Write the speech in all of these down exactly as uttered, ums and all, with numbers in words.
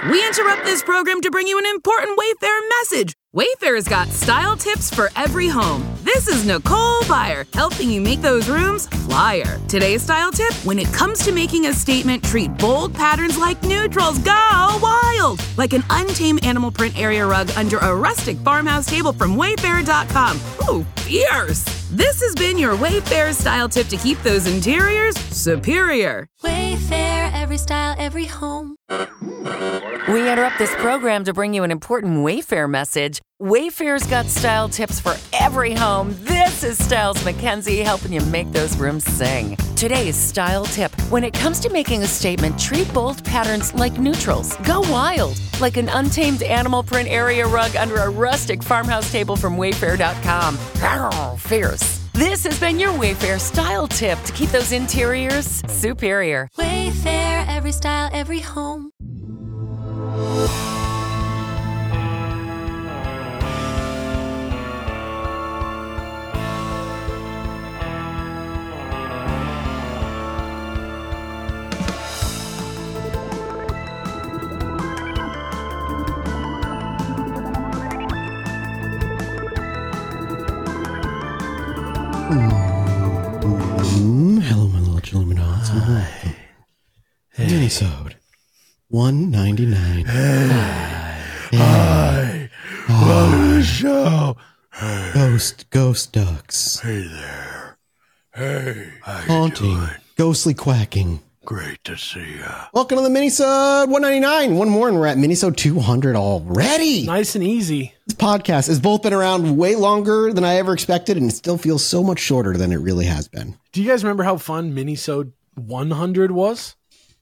We interrupt this program to bring you an important Wayfair message. Wayfair's got style tips for every home. This is Nicole Byer, helping you make those rooms flyer. Today's style tip: when it comes to making a statement, treat bold patterns like neutrals. Go wild! Like an untamed animal print area rug under a rustic farmhouse table from Wayfair dot com. Ooh, fierce! This has been your Wayfair style tip to keep those interiors superior. Wayfair, every style, every home. We interrupt this program to bring you an important Wayfair message. Wayfair's got style tips for every home. This is Styles McKenzie helping you make those rooms sing. Today's style tip: when it comes to making a statement, treat bold patterns like neutrals. Go wild, like an untamed animal print area rug under a rustic farmhouse table from Wayfair dot com. Arr, fierce. This has been your Wayfair style tip to keep those interiors superior. Wayfair, every style, every home. Mm, hello, my little Illuminati. Hi. Minisode one ninety-nine. Hey. Hi. Welcome to the show. Hey. Ghost, ghost ducks. Hey there. Hey. How you Haunting, doing? ghostly quacking. Great to see ya. Welcome to the Minisode one ninety-nine. One more and we're at Minisode two hundred already. Nice and easy. This podcast has both been around way longer than I ever expected, and it still feels so much shorter than it really has been. Do you guys remember how fun Minisode one hundred was?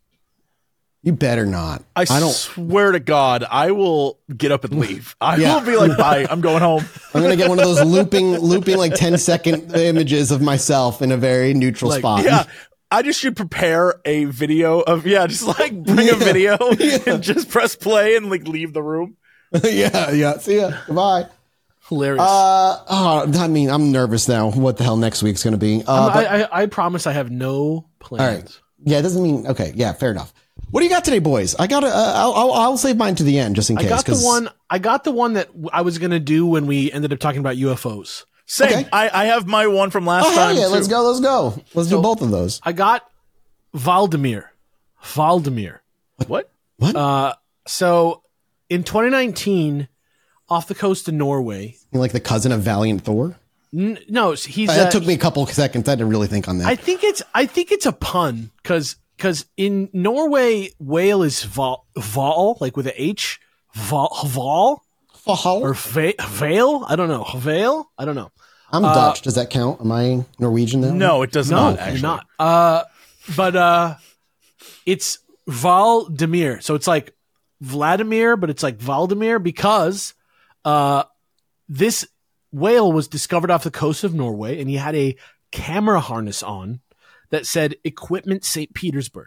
You better not. I, I don't. swear to God, I will get up and leave. I Yeah. will be like, bye, I'm going home. I'm gonna get one of those looping, looping like ten second images of myself in a very neutral Like, spot. Yeah. I just should prepare a video of, yeah, just like bring a video Yeah. and just press play and like leave the room. yeah, yeah. See ya. Goodbye. Hilarious. Uh, oh, I mean, I'm nervous now. What the hell next week's gonna be? Uh, Um, but- I, I, I promise I have no plans. all right. Yeah, it doesn't mean okay. Yeah, fair enough. What do you got today, boys? I got. Uh, I'll, I'll I'll save mine to the end just in case. I got the 'cause- one. I got the one that I was gonna do when we ended up talking about U F Os. Same. Okay. I, I have my one from last Oh hell time. yeah! too. Let's go. Let's go. Let's do So- both of those. I got Valdemir. Valdemir. What? What? Uh, so in twenty nineteen, off the coast of Norway. You like the cousin of Valiant Thor? N- no, he's. Uh, that uh, took me a couple seconds. I had to really think on that. I think it's. I think it's a pun because because in Norway, whale is val, val like with a H, val, val or va- veil. I don't know. Veil. I don't know. I'm uh, Dutch. Does that count? Am I Norwegian now? No, it does No, not, you're actually. not. Uh, but uh, it's Valdemir. So it's like Vladimir, but it's like Valdemir because uh, this whale was discovered off the coast of Norway, and he had a camera harness on that said "Equipment Saint Petersburg."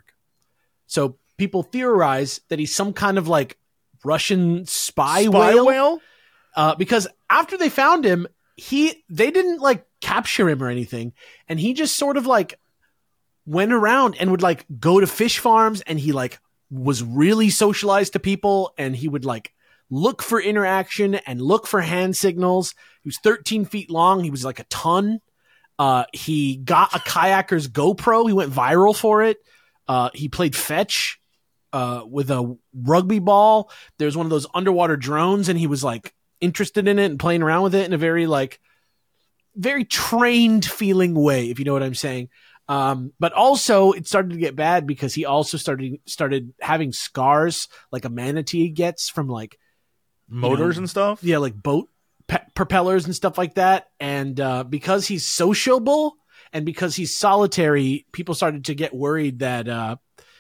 So people theorize that he's some kind of like Russian spy, Spy whale, whale? Uh, because after they found him, he they didn't like capture him or anything, and he just sort of like went around and would like go to fish farms, and he like was really socialized to people, and he would like look for interaction and look for hand signals. He was thirteen feet long. He was like a ton. Uh, he got a kayaker's GoPro. He went viral for it. Uh, he played fetch uh, with a rugby ball. There's one of those underwater drones, and he was like interested in it and playing around with it in a very like very trained feeling way, if you know what I'm saying. Um, but also it started to get bad because he also started started having scars like a manatee gets from like Motors you know, and stuff? Yeah, like boat pe- propellers and stuff like that. And uh, because he's sociable and because he's solitary, people started to get worried that uh,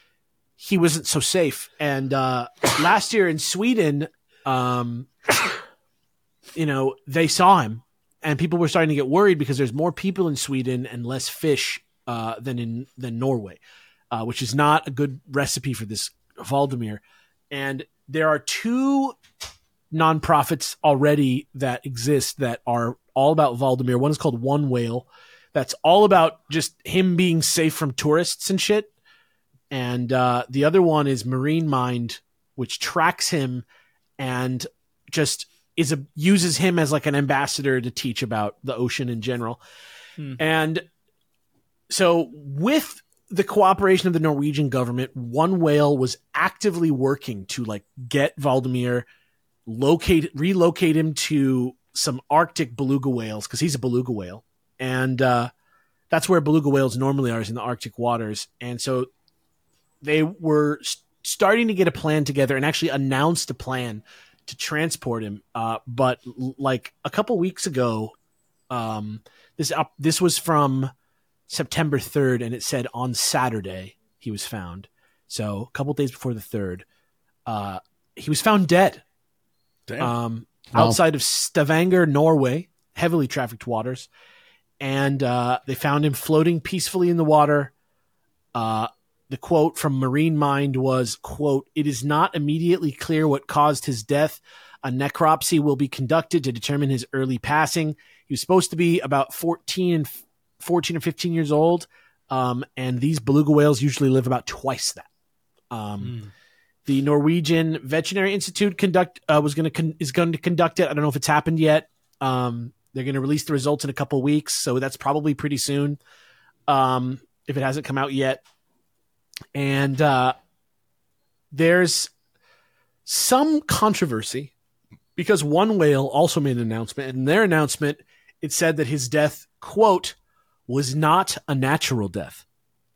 he wasn't so safe. And uh, last year in Sweden, um, you know, they saw him, and people were starting to get worried because there's more people in Sweden and less fish uh, than in than Norway, uh, which is not a good recipe for this Valdemir. And there are two nonprofits already that exist that are all about Valdemir. One is called One Whale. That's all about just him being safe from tourists and shit. And uh, the other one is Marine Mind which tracks him and just is a uses him as like an ambassador to teach about the ocean in general. Hmm. And so with the cooperation of the Norwegian government, One Whale was actively working to like get Valdemir, locate, relocate him to some Arctic beluga whales, because he's a beluga whale. And uh, that's where beluga whales normally are, is in the Arctic waters. And so they were st- starting to get a plan together and actually announced a plan to transport him. Uh, but l- like a couple weeks ago, um, this up, this was from September third, and it said on Saturday he was found. So a couple days before the third, uh, he was found dead. Damn. Um, Wow. outside of Stavanger, Norway, heavily trafficked waters. And uh, they found him floating peacefully in the water. Uh, the quote from Marine Mind was, quote, "It is not immediately clear what caused his death. A necropsy will be conducted to determine his early passing. He was supposed to be about fourteen and fourteen or fifteen years old. Um, and these beluga whales usually live about twice that. Um, mm. The Norwegian Veterinary Institute conduct uh, was going to con- is going to conduct it. I don't know if it's happened yet. Um, they're going to release the results in a couple weeks, so that's probably pretty soon. Um, if it hasn't come out yet, and uh, there's some controversy because One Whale also made an announcement, and in their announcement it said that his death, quote, was not a natural death.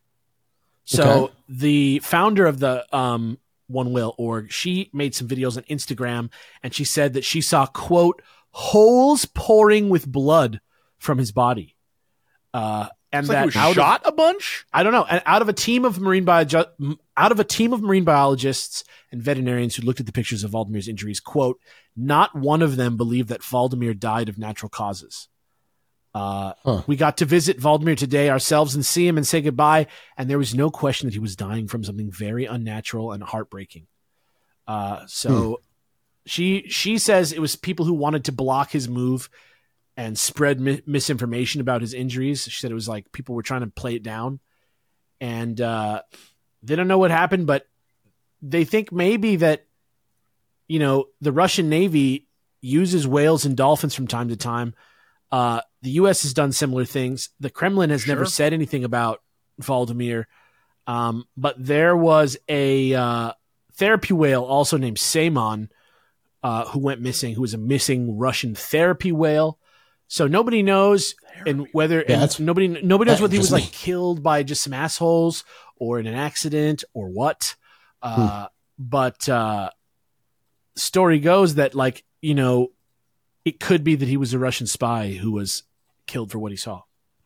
So okay. The founder of the um, One Whale org, she made some videos on Instagram, and she said that she saw, quote, holes pouring with blood from his body. Uh, and it's that like he out was shot of, a bunch? I don't know. And out of a team of marine bio, out of a team of marine biologists and veterinarians who looked at the pictures of Valdemir's injuries, quote, not one of them believed that Valdemir died of natural causes. Uh, huh. We got to visit Valdemir today ourselves and see him and say goodbye, and there was no question that he was dying from something very unnatural and heartbreaking. Uh, so hmm. she she says it was people who wanted to block his move and spread mi- misinformation about his injuries. She said it was like people were trying to play it down, and uh, they don't know what happened, but they think maybe that, you know, the Russian Navy uses whales and dolphins from time to time. Uh, the U S has done similar things. The Kremlin has sure. never said anything about Valdemir. Um, but there was a uh, therapy whale also named Seymon uh, who went missing, who was a missing Russian therapy whale. So nobody knows and whether yeah, and nobody nobody knows whether he was me. like killed by just some assholes or in an accident or what. Uh, hmm. But uh, story goes that, like, you know, it could be that he was a Russian spy who was killed for what he saw.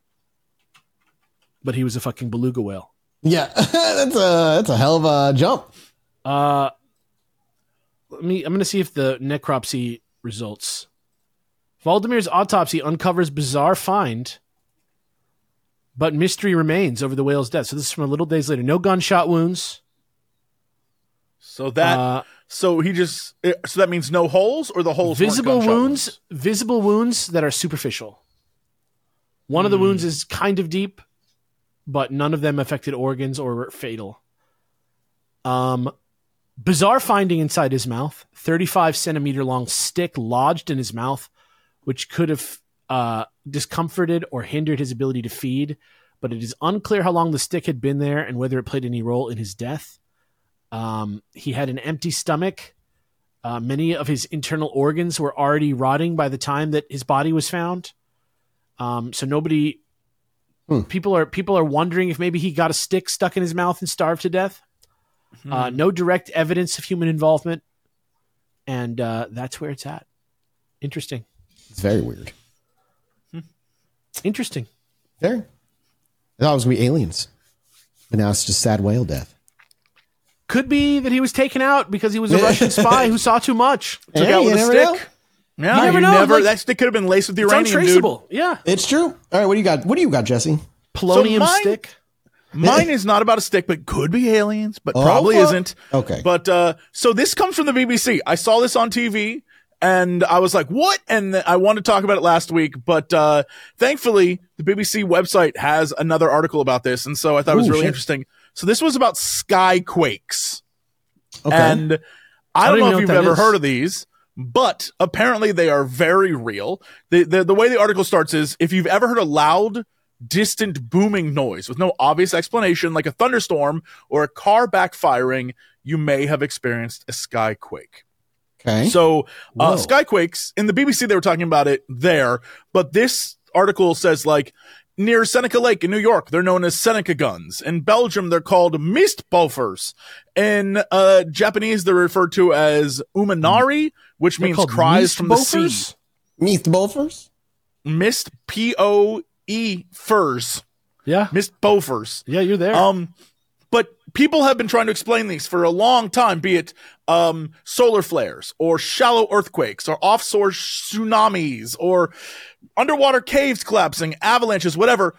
But he was a fucking beluga whale. Yeah, that's a that's a hell of a jump. Uh, let me. I'm going to see if the necropsy results. Valdemir's autopsy uncovers bizarre find, but mystery remains over the whale's death. So this is from a little days later. No gunshot wounds. So that. Uh, So he just so that means no holes, or the holes visible wounds, wounds, visible wounds that are superficial. One mm. of the wounds is kind of deep, but none of them affected organs or were fatal. Um, bizarre finding inside his mouth: thirty-five centimeter long stick lodged in his mouth, which could have uh, discomforted or hindered his ability to feed. But it is unclear how long the stick had been there and whether it played any role in his death. Um, he had an empty stomach. Uh, many of his internal organs were already rotting by the time that his body was found. Um, so nobody, hmm. people are people are wondering if maybe he got a stick stuck in his mouth and starved to death. Hmm. Uh, no direct evidence of human involvement, and uh, that's where it's at. Interesting. It's very weird. Hmm. Interesting. Very. I thought it was gonna be aliens, but now it's just sad whale death. Could be that he was taken out because he was a Russian spy who saw too much. Took hey, out with a stick. Know. Yeah, you never you know. Never, like, that stick could have been laced with it's uranium, untraceable. dude. Yeah, it's true. All right, what do you got? What do you got, Jesse? Polonium so mine, stick. Mine is not about a stick, but could be aliens, but oh, probably fuck. isn't. Okay. But uh, so this comes from the B B C. I saw this on T V, and I was like, "What?" And I wanted to talk about it last week, but uh, thankfully, the B B C website has another article about this, and so I thought it was Ooh, really shit. interesting. So this was about skyquakes. Okay. And I don't, I don't know even if know you've what that ever is. heard of these, but apparently they are very real. The, the the way the article starts is, if you've ever heard a loud, distant booming noise with no obvious explanation, like a thunderstorm or a car backfiring, you may have experienced a skyquake. Okay. So uh, Whoa. skyquakes, in the B B C, they were talking about it there, but this article says, like, near Seneca Lake in New York, they're known as Seneca guns. In Belgium, they're called Mistbofers. In uh, Japanese, they're referred to as umanari, which They're means called cries from the sea. Mistbofers? Meet the Bofers? Mist, P O E, furs. Yeah. Mistbofers. Yeah, you're there. Um, but people have been trying to explain these for a long time, be it um, solar flares or shallow earthquakes or offshore tsunamis or underwater caves collapsing, avalanches, whatever.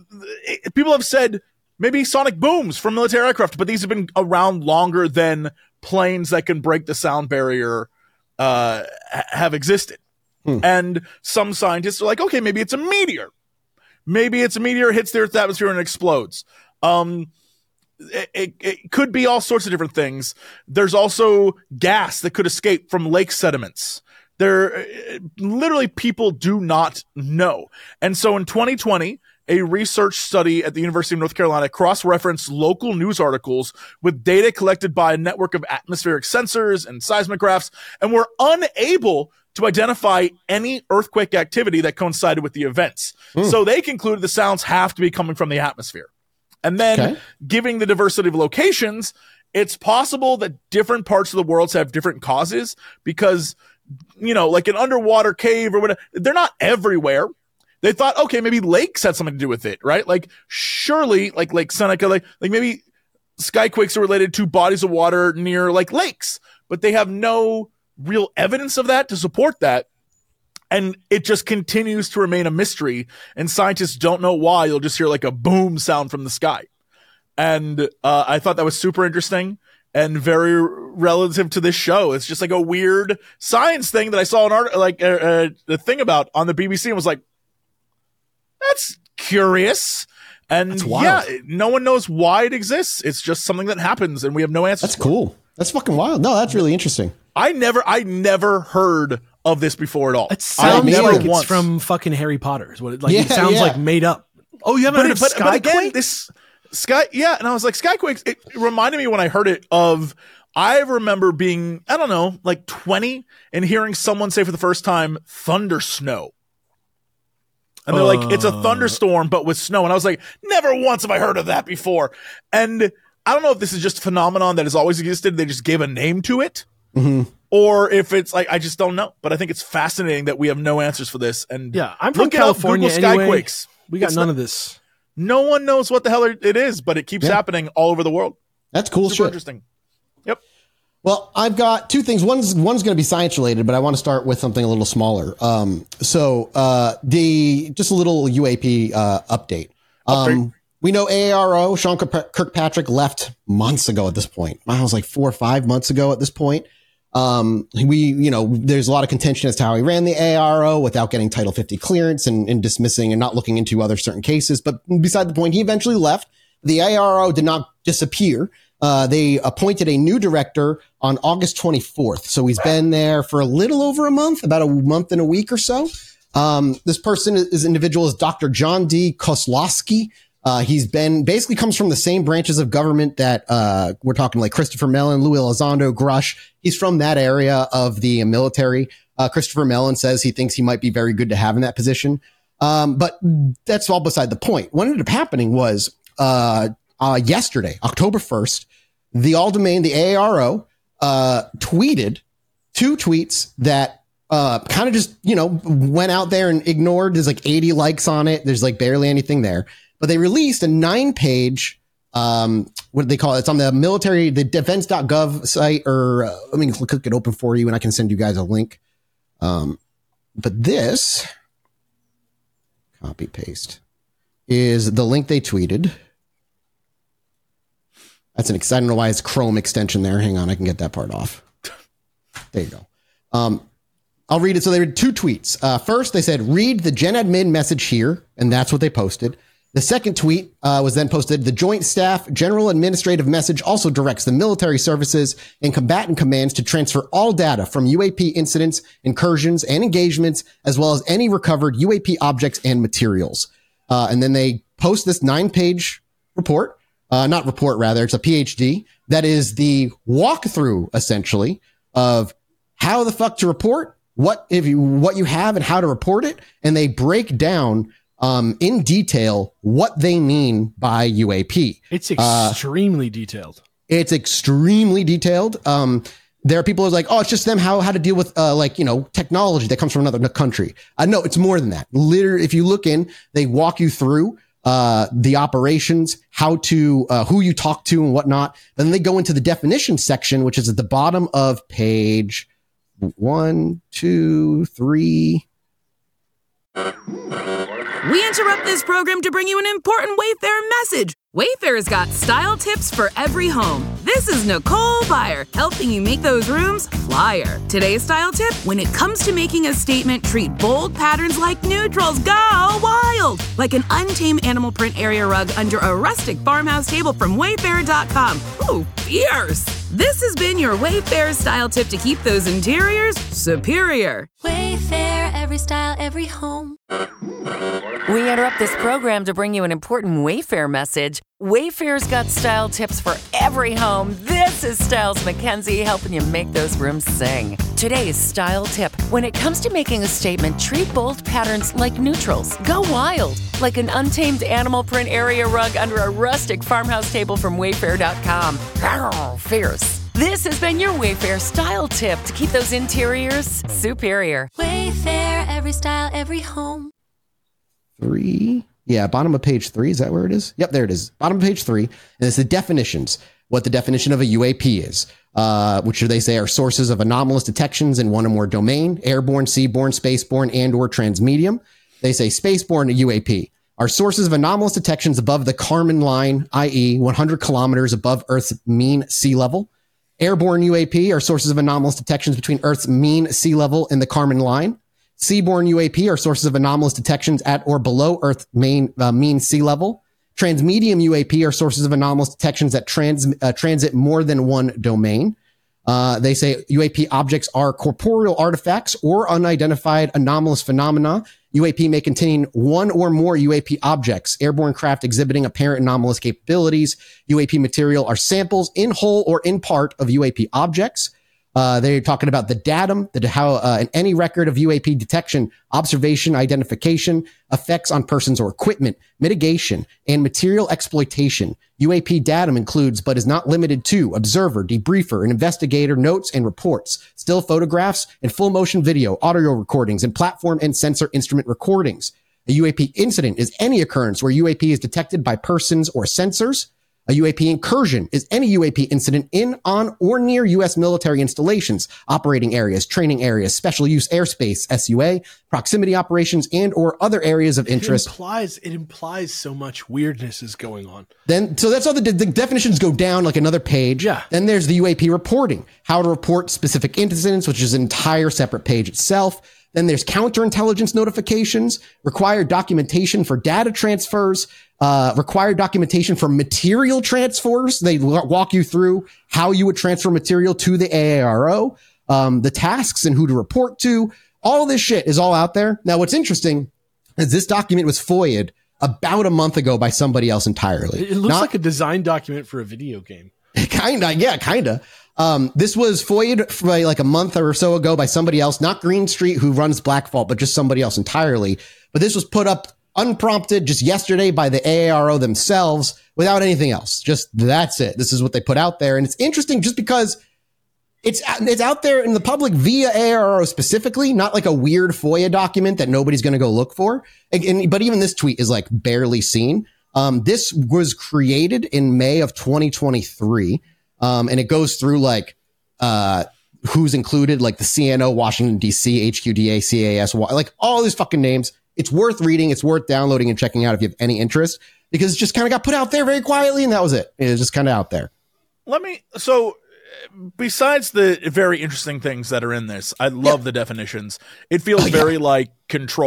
It- people have said maybe sonic booms from military aircraft, but these have been around longer than planes that can break the sound barrier uh, ha- have existed. Hmm. And some scientists are like, okay, maybe it's a meteor. Maybe it's a meteor, hits the Earth's atmosphere and explodes. Um, it, it, it could be all sorts of different things. There's also gas that could escape from lake sediments. There, literally, people do not know. And so in twenty twenty, a research study at the University of North Carolina cross-referenced local news articles with data collected by a network of atmospheric sensors and seismographs, and were unable to identify any earthquake activity that coincided with the events. So they concluded the sounds have to be coming from the atmosphere. And then, Okay. giving the diversity of locations, it's possible that different parts of the world have different causes because, you know, like an underwater cave or whatever, they're not everywhere. They thought, okay, maybe lakes had something to do with it, right? Like, surely, like Lake Seneca, like, like maybe skyquakes are related to bodies of water near, like, lakes, but they have no real evidence of that to support that. And it just continues to remain a mystery, and scientists don't know why. You'll just hear like a boom sound from the sky. And uh, I thought that was super interesting and very relative to this show. It's just like a weird science thing that I saw an art, like a, a, a thing about on the B B C, and was like, that's curious. And That's wild. yeah, no one knows why it exists. It's just something that happens, and we have no answers. That's cool. That's fucking wild. No, that's really interesting. I never, I never heard of this before at all. It I sounds never like it's once. from fucking Harry Potter. Is what it, like, Yeah, it sounds yeah. like made up. Oh, you haven't but, heard it, of but, but again, Skyquake? this sky, yeah. And I was like, Skyquakes, it reminded me when I heard it of, I remember being, I don't know, like twenty and hearing someone say for the first time, thunder snow. And they're like, it's a thunderstorm, but with snow. And I was like, never once have I heard of that before. And I don't know if this is just a phenomenon that has always existed. They just gave a name to it. Mm-hmm. Or if it's like, I just don't know. But I think it's fascinating that we have no answers for this. And Yeah, I'm from look it up, California Google anyway. Skyquakes. We got It's none not- of this. No one knows what the hell it is, but it keeps Yeah. happening all over the world. That's cool Super shit. interesting. Yep. Well, I've got two things. One's one's going to be science related, but I want to start with something a little smaller. Um, so uh, the just a little U A P uh, update. Um, Update. we know A A R O Sean Kirk- Kirkpatrick left months ago at this point. I was like four or five months ago at this point. Um, we, you know, there's a lot of contention as to how he ran the A A R O without getting Title fifty clearance and, and dismissing and not looking into other certain cases. But beside the point, he eventually left. The A A R O did not disappear. Uh, they appointed a new director on August twenty-fourth. So he's been there for a little over a month, about a month and a week or so. Um, this person is individual is Doctor John D. Koslowski. Uh, he's been basically comes from the same branches of government that, uh, we're talking like Christopher Mellon, Louis Elizondo, Grush. He's from that area of the military. Uh, Christopher Mellon says he thinks he might be very good to have in that position. Um, but that's all beside the point. What ended up happening was, uh, uh, yesterday, October first, the All Domain, the A A R O, uh, tweeted two tweets that, uh, kind of just, you know, went out there and ignored. There's like eighty likes on it. There's like barely anything there. But they released a nine page, um, what do they call it? It's on the military, the defense dot gov site, or uh, let me click it open for you and I can send you guys a link. Um, but this, copy paste, is the link they tweeted. That's an ex- I don't know why it's Chrome extension there. Hang on, I can get that part off. There you go. Um, I'll read it. So they read two tweets. Uh, first, they said, read the GenAdmin message here. And that's what they posted. The second tweet uh, was then posted. The Joint Staff General Administrative Message also directs the military services and combatant commands to transfer all data from U A P incidents, incursions, and engagements, as well as any recovered U A P objects and materials. Uh, and then they post this nine-page report, uh, not report, rather, it's a P H D, that is the walkthrough, essentially, of how the fuck to report, what if you what you have and how to report it, and they break down um, in detail what they mean by U A P. It's extremely uh, detailed. It's extremely detailed. Um, there are people who are like, oh, it's just them how how to deal with uh, like you know technology that comes from another country. Uh, no, it's more than that. Literally, if you look in, they walk you through uh, the operations, how to uh, who you talk to and whatnot. Then they go into the definition section, which is at the bottom of page one, two, three. We interrupt this program to bring you an important Wayfair message. Wayfair's got style tips for every home. This is Nicole Byer, helping you make those rooms flyer. Today's style tip: when it comes to making a statement, treat bold patterns like neutrals. Go wild! Like an untamed animal print area rug under a rustic farmhouse table from Wayfair dot com. Ooh, fierce! This has been your Wayfair style tip to keep those interiors superior. Wayfair, every style, every home. We interrupt this program to bring you an important Wayfair message. Wayfair's got style tips for every home. This is Styles McKenzie helping you make those rooms sing. Today's style tip: when it comes to making a statement, treat bold patterns like neutrals. Go wild, like an untamed animal print area rug under a rustic farmhouse table from Wayfair dot com. Arr, fierce. This has been your Wayfair style tip to keep those interiors superior. Wayfair, every style, every home. Three. Yeah, bottom of page three. Is that where it is? Yep, there it is. Bottom of page three. And it's the definitions, what the definition of a U A P is, uh, which they say are sources of anomalous detections in one or more domain, airborne, seaborne, spaceborne, and or transmedium. They say spaceborne U A P are sources of anomalous detections above the Kármán line, that is one hundred kilometers above Earth's mean sea level. Airborne U A P are sources of anomalous detections between Earth's mean sea level and the Kármán line. Seaborne U A P are sources of anomalous detections at or below Earth's main, uh, mean sea level. Transmedium U A P are sources of anomalous detections that trans, uh, transit more than one domain. Uh, they say U A P objects are corporeal artifacts or unidentified anomalous phenomena. U A P may contain one or more U A P objects, airborne craft exhibiting apparent anomalous capabilities. U A P material are samples in whole or in part of U A P objects. Uh, they're talking about the datum, the how, uh, and any record of U A P detection, observation, identification, effects on persons or equipment, mitigation, and material exploitation. U A P datum includes, but is not limited to, observer, debriefer, and investigator notes and reports, still photographs, and full motion video, audio recordings, and platform and sensor instrument recordings. A U A P incident is any occurrence where U A P is detected by persons or sensors. A U A P incursion is any U A P incident in, on, or near U S military installations, operating areas, training areas, special use airspace, S U A, proximity operations, and or other areas of interest. It implies, it implies so much weirdness is going on. Then, so that's how the, the definitions go down like another page. Yeah. Then there's the U A P reporting, how to report specific incidents, which is an entire separate page itself. Then there's counterintelligence notifications, required documentation for data transfers, uh, required documentation for material transfers. They walk you through how you would transfer material to the A A R O, um, the tasks and who to report to. All this shit is all out there. Now, what's interesting is this document was F O IA'd about a month ago by somebody else entirely. It looks Not, like a design document for a video game. Kinda, yeah, kinda. Um, this was F O IA'd for like a month or so ago by somebody else, not Green Street, who runs Black Vault, but just somebody else entirely. But this was put up unprompted just yesterday by the A A R O themselves without anything else. Just that's it. This is what they put out there. And it's interesting just because it's, it's out there in the public via A A R O specifically, not like a weird F O I A document that nobody's going to go look for. And, and, but even this tweet is like barely seen. Um, this was created in May of twenty twenty-three. Um, and it goes through like, uh, who's included, like the C N O, Washington, D C, H Q D A, C A S, like all these fucking names. It's worth reading. It's worth downloading and checking out if you have any interest, because it just kind of got put out there very quietly. And that was it. It was just kind of out there. Let me, so besides the very interesting things that are in this, I love yeah. the definitions. It feels oh, yeah. very like Control.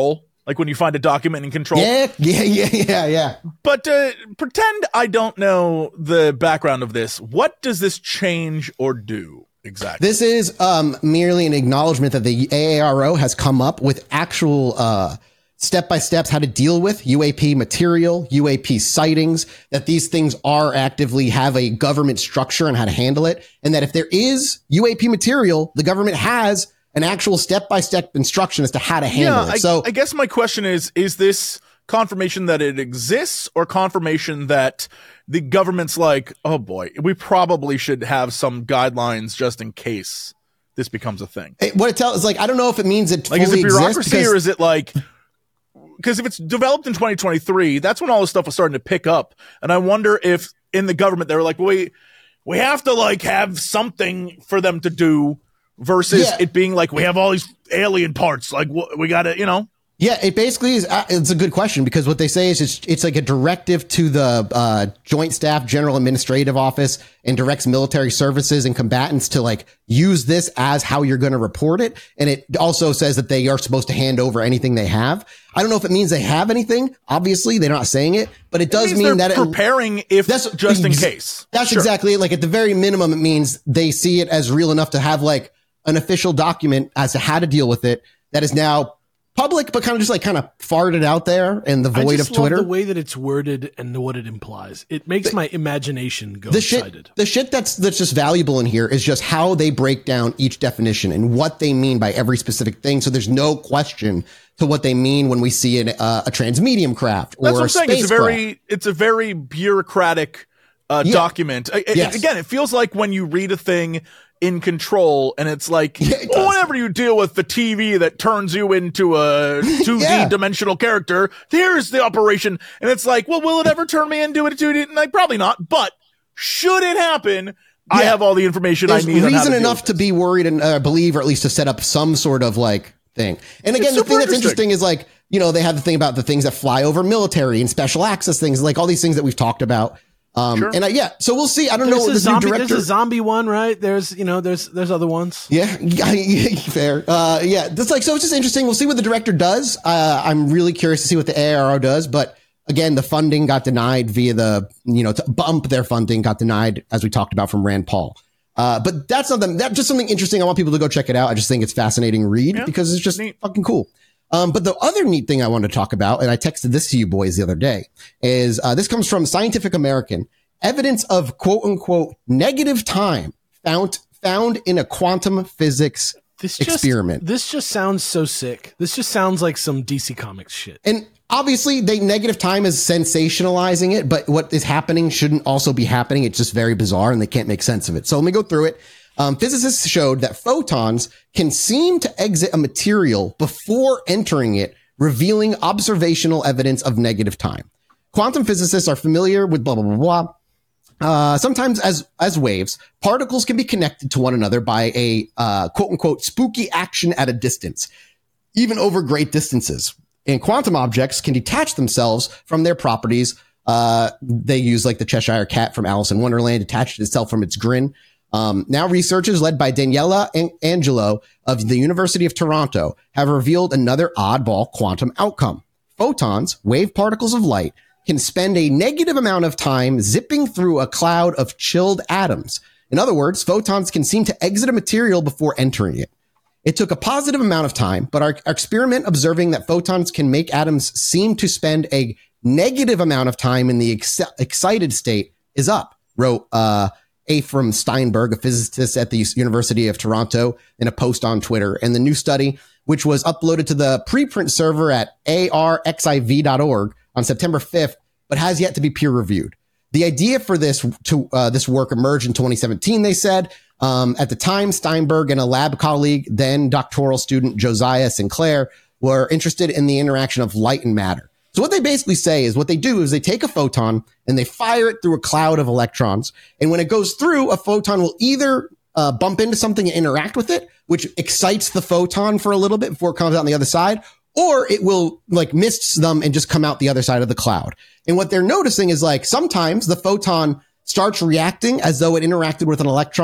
like when you find a document in Control. Yeah, yeah, yeah, yeah, yeah. But uh, pretend I don't know the background of this. What does this change or do exactly? This is um, merely an acknowledgement that the A A R O has come up with actual uh, step-by-steps how to deal with U A P material, U A P sightings, that these things are actively have a government structure and how to handle it. And that if there is U A P material, the government has an actual step-by-step instruction as to how to handle yeah, it. So I, I guess my question is, is this confirmation that it exists or confirmation that the government's like, oh boy, we probably should have some guidelines just in case this becomes a thing? it, what it tells is like, I don't know if it means it Like, is fully it exists bureaucracy because- or is it like, because if it's developed in twenty twenty-three, that's when all this stuff was starting to pick up. And I wonder if in the government, they were like, well, we, we have to like have something for them to do versus Yeah. it being like, we have all these alien parts. Like wh- we got to, you know, Yeah, it basically is. Uh, it's a good question because what they say is it's, it's like a directive to the uh, Joint Staff General Administrative Office and directs military services and combatants to like use this as how you're going to report it. And it also says that they are supposed to hand over anything they have. I don't know if it means they have anything. Obviously, they're not saying it, but it does means mean they're that it, preparing if that's just in ex- case. That's Sure. exactly it. Like at the very minimum, it means they see it as real enough to have like an official document as to how to deal with it that is now public, but kind of just like kind of farted out there in the I void just of Twitter. love the way that it's worded and what it implies. It makes my imagination go the shit, excited. the shit that's that's just valuable in here is just how they break down each definition and what they mean by every specific thing. So there's no question to what they mean when we see an, uh, a transmedium craft or That's what a I'm saying. It's a spacecraft. very, it's a very bureaucratic uh, Yeah. document. I, I- Yes. Again, it feels like when you read a thing in Control, and it's like, Yeah, it well, does. whenever you deal with the T V that turns you into a two D Yeah. dimensional character, here's the operation, and it's like, well, will it ever turn me into a two D? Like, probably not. But should it happen, I Yeah. have all the information There's I need. on how reason to deal enough with to this. be worried and uh, believe, or at least to set up some sort of like thing. And again, It's the super thing that's interesting. interesting is like, you know, they have the thing about the things that fly over military and special access things, like all these things that we've talked about. Um, Sure. and I, yeah, so we'll see. I don't There's know a this zombie. new director. There's a zombie one, right? There's you know there's there's other ones. Yeah, yeah, fair. Uh, yeah, that's like so. It's just interesting. We'll see what the director does. Uh, I'm really curious to see what the A R O does. But again, the funding got denied via the you know to bump their funding got denied as we talked about from Rand Paul. Uh, but that's something that's just something interesting. I want people to go check it out. I just think it's fascinating read Yeah, because it's just neat. fucking cool. Um, but the other neat thing I wanted to talk about, and I texted this to you boys the other day, is uh, this comes from Scientific American. Evidence of quote unquote negative time found found in a quantum physics This just, experiment. This just sounds so sick. This just sounds like some D C Comics shit. And obviously, they negative time is sensationalizing it, but what is happening shouldn't also be happening. It's just very bizarre, and they can't make sense of it. So let me go through it. Um, physicists showed that photons can seem to exit a material before entering it, revealing observational evidence of negative time. Quantum physicists are familiar with blah blah blah blah. Uh, sometimes as, as waves, particles can be connected to one another by a, uh, quote unquote, spooky action at a distance, even over great distances. And quantum objects can detach themselves from their properties. Uh, they use like the Cheshire Cat from Alice in Wonderland, detached itself from its grin. Um, now researchers led by Daniela An- Angelo of the University of Toronto have revealed another oddball quantum outcome. Photons, wave particles of light, can spend a negative amount of time zipping through a cloud of chilled atoms. In other words, photons can seem to exit a material before entering it. It took a positive amount of time, but our, our experiment observing that photons can make atoms seem to spend a negative amount of time in the ex- excited state is up, wrote uh, Ephraim Steinberg, a physicist at the University of Toronto, in a post on Twitter. And the new study, which was uploaded to the preprint server at A R X I V dot org on September fifth, but has yet to be peer reviewed. The idea for this to uh, this work emerged in twenty seventeen, they said. Um, at the time, Steinberg and a lab colleague, then doctoral student Josiah Sinclair, were interested in the interaction of light and matter. So what they basically say is what they do is they take a photon and they fire it through a cloud of electrons. And when it goes through, a photon will either uh, bump into something and interact with it, which excites the photon for a little bit before it comes out on the other side, or it will like mists them and just come out the other side of the cloud. And what they're noticing is like sometimes the photon starts reacting as though it interacted with an electron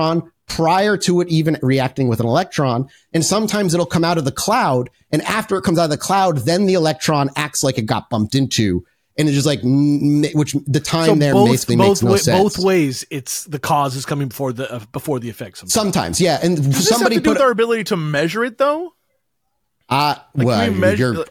prior to it even reacting with an electron. And sometimes it'll come out of the cloud. And after it comes out of the cloud, then the electron acts like it got bumped into. And it's just like, which the time so there both, basically both makes no way, sense. Both ways, it's the cause is coming before the uh, before the effect. Sometimes. Sometimes, yeah. And Does somebody this have to do put with our ability to measure it, though? Uh, Like, well, can we measure- you're,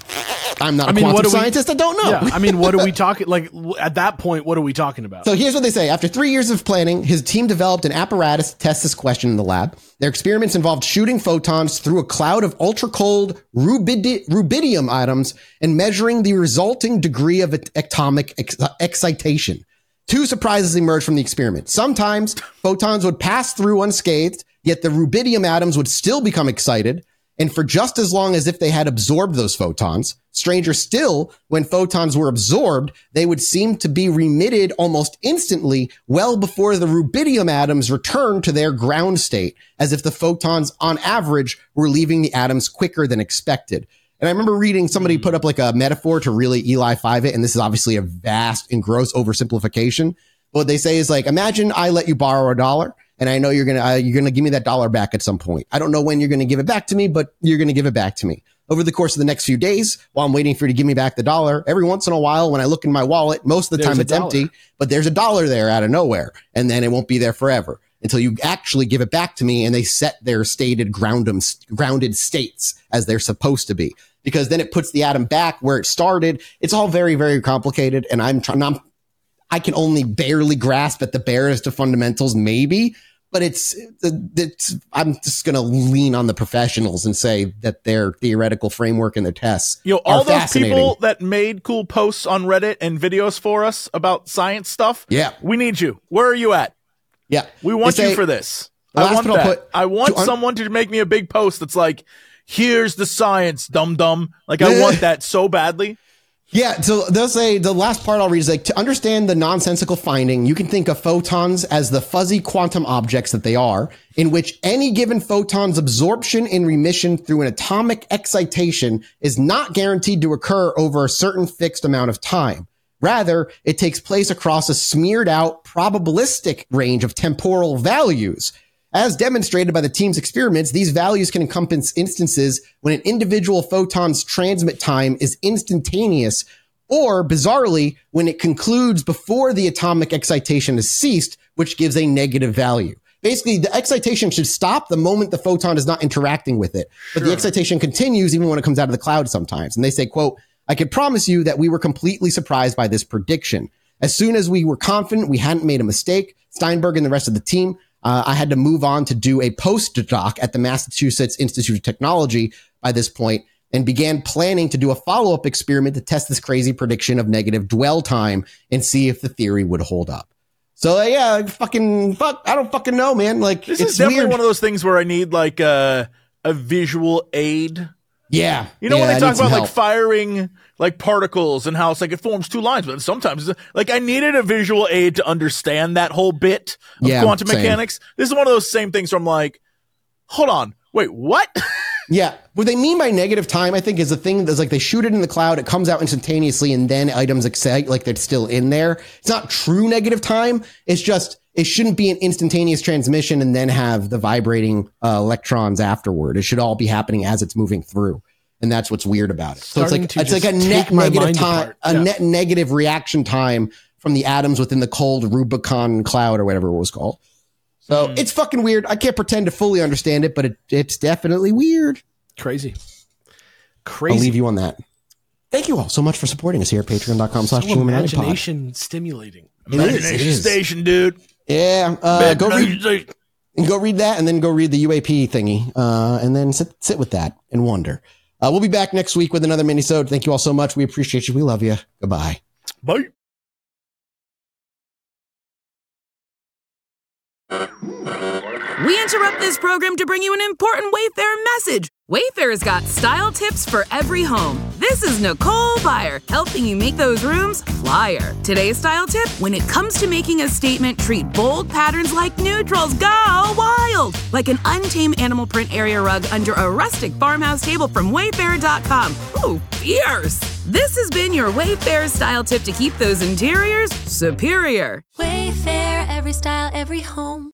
I'm not I a mean, quantum what do we- scientist. I don't know. Yeah, I mean, what are we talking? Like w- at that point, what are we talking about? So here's what they say. After three years of planning, his team developed an apparatus to test this question in the lab. Their experiments involved shooting photons through a cloud of ultra-cold rubidi- rubidium atoms and measuring the resulting degree of atomic ex- excitation. Two surprises emerged from the experiment. Sometimes photons would pass through unscathed, yet the rubidium atoms would still become excited, and for just as long as if they had absorbed those photons. Stranger still, when photons were absorbed, they would seem to be remitted almost instantly, well before the rubidium atoms returned to their ground state, as if the photons, on average, were leaving the atoms quicker than expected. And I remember reading somebody put up like a metaphor to really Eli five it, and this is obviously a vast and gross oversimplification. But what they say is like, imagine I let you borrow a dollar. And I know you're going to, uh, you're going to give me that dollar back at some point. I don't know when you're going to give it back to me, but you're going to give it back to me over the course of the next few days while I'm waiting for you to give me back the dollar. Every once in a while, when I look in my wallet, most of the There's time a it's dollar. empty, but there's a dollar there out of nowhere. And then it won't be there forever until you actually give it back to me and they set their stated groundum, grounded states as they're supposed to be, because then it puts the atom back where it started. It's all very, very complicated. And I'm trying, I'm, I can only barely grasp at the barest of fundamentals, maybe. But it's, it's, I'm just going to lean on the professionals and say that their theoretical framework and their tests Yo, are all those fascinating. people that made cool posts on Reddit and videos for us about science stuff. Yeah. We need you. Where are you at? Yeah. We want They say- you for this. the I last want bit I'll that. put- I want to un- someone to make me a big post that's like, here's the science, dum dum. Like, I want that so badly. Yeah, so they'll say the last part I'll read is like, to understand the nonsensical finding, you can think of photons as the fuzzy quantum objects that they are, in which any given photon's absorption and remission through an atomic excitation is not guaranteed to occur over a certain fixed amount of time. Rather, it takes place across a smeared out probabilistic range of temporal values. As demonstrated by the team's experiments, these values can encompass instances when an individual photon's transmit time is instantaneous, or bizarrely, when it concludes before the atomic excitation has ceased, which gives a negative value. Basically, the excitation should stop the moment the photon is not interacting with it, but the excitation continues even when it comes out of the cloud sometimes. And they say, quote, I can promise you that we were completely surprised by this prediction. As soon as we were confident we hadn't made a mistake, Steinberg and the rest of the team, Uh, I had to move on to do a postdoc at the Massachusetts Institute of Technology by this point and began planning to do a follow-up experiment to test this crazy prediction of negative dwell time and see if the theory would hold up. So uh, yeah, fucking fuck, I don't fucking know, man. Like, This it's is definitely weird. one of those things where I need like a, a visual aid. Yeah. You know, yeah, when I they need talk some about like help. firing like particles and how it's like it forms two lines, but sometimes like I needed a visual aid to understand that whole bit of Yeah, quantum same. mechanics. This is one of those same things where I'm like, hold on, wait, what? Yeah. What they mean by negative time, I think, is the thing that's like they shoot it in the cloud, it comes out instantaneously, and then items excite like they're still in there. It's not true negative time. It's just, it shouldn't be an instantaneous transmission and then have the vibrating uh, electrons afterward. It should all be happening as it's moving through. And that's what's weird about it. So Starting it's to like, it's like a just net take my negative mind time, apart. a Yeah. net negative reaction time from the atoms within the cold Rubicon cloud or whatever it was called. So it's fucking weird. I can't pretend to fully understand it, but it, it's definitely weird. Crazy. I'll Crazy. leave you on that. Thank you all so much for supporting us here at patreon.com slash So Illuminati Pod. imagination stimulating. It is, it Imagination is. Station, dude. Yeah, uh, go Imagination read, Station. and go read that, and then go read the U A P thingy, uh, and then sit sit with that and wonder. Uh, we'll be back next week with another mini-sode. Thank you all so much. We appreciate you. We love you. Goodbye. Bye. We interrupt this program to bring you an important Wayfair message. Wayfair's got style tips for every home. This is Nicole Byer, helping you make those rooms flyer. Today's style tip, when it comes to making a statement, treat bold patterns like neutrals. Go wild! Like an untamed animal print area rug under a rustic farmhouse table from Wayfair dot com. Ooh, fierce! This has been your Wayfair style tip to keep those interiors superior. Wayfair, every style, every home.